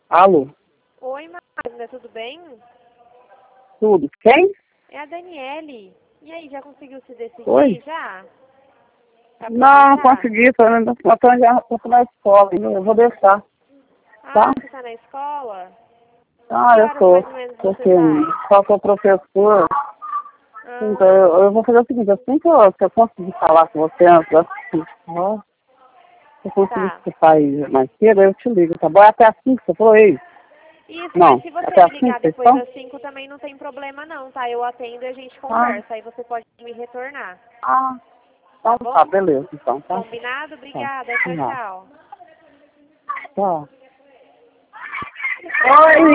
Alô? Oi, Magda, tudo bem? Tudo? Quem? É a Daniele. E aí, já conseguiu se decidir Oi? já? Pra Não aproveitar? consegui, tô na escola, eu vou deixar, tá? Ah, você tá na escola? Ah, Que eu horas tô, mais ou menos você porque sai? só sou professor, então Ah, eu vou fazer o seguinte, assim que eu conseguir falar com você antes da escola, se eu conseguir tá. sair mais cedo, eu te ligo, tá bom? É até assim que você falou, ei? Isso, mas Não, se é você até me assim ligar que vocês depois estão? das 5 também não tem problema não, tá? Eu atendo e a gente Ah, conversa. Aí você pode me retornar, ah, tá então tá, bom? beleza, então, tá? Combinado? Tá, Obrigada. Tchau, não, tchau. tá. Oi!